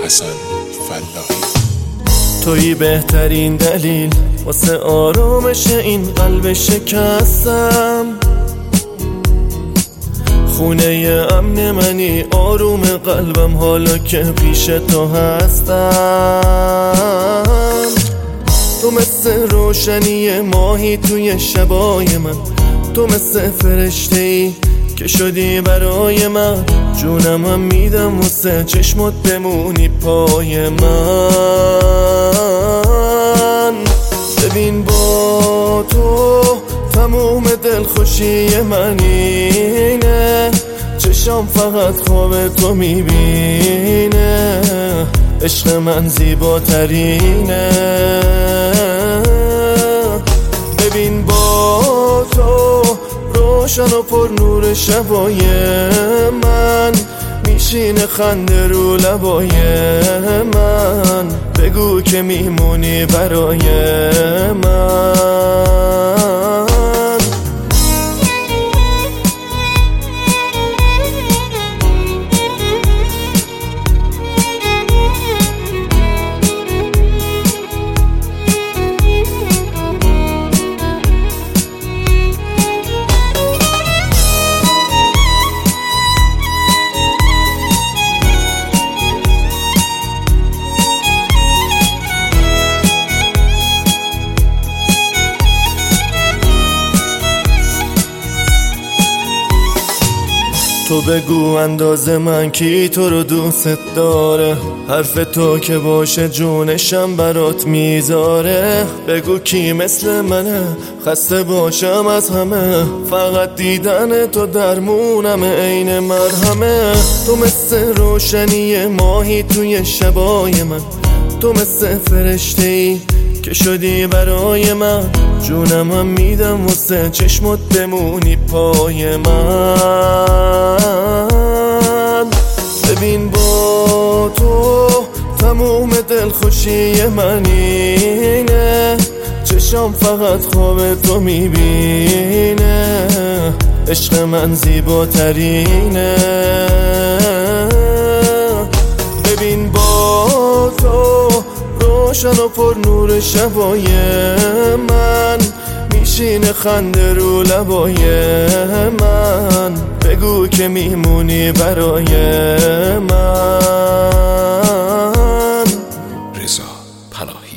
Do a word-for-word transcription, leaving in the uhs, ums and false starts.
حسن فلاحی. تویی بهترین دلیل واسه آرامش این قلب شکستم، خونه امن منی، آروم قلبم حالا که پیش تو هستم. تو مثل روشنی ماهی توی شبای من، تو مثل فرشته‌ای که شدی برای من، جونم هم میدم واسه چشمات بمونی پای من. ببین با تو تموم دلخوشی من اینه، چشام فقط خواب تو میبینه، عشق من زیباترینه. ببین با تو روشن و پر نور شبای من، میشینه خنده رو لبای من، بگو که میمونی برای من. تو بگو اندازه من کی تو رو دوست داره، حرف تو که باشه جونشم برات میذاره. بگو کی مثل منه خسته باشم از همه، فقط دیدن تو درمونم عین مرهمه. تو مثل روشنی ماهی توی شبای من، تو مثل فرشته‌ای که شدی برای من، جونم هم میدم واسه چشمات بمونی پای من. ببین با تو تموم دلخوشی من اینه، چشام فقط خواب تو میبینه، عشق من زیباترینه. ببین با تو روشن و پر نور شبای من، میشینه خنده رو لبای من، بگو که میمونی برای من. رضا پناهی.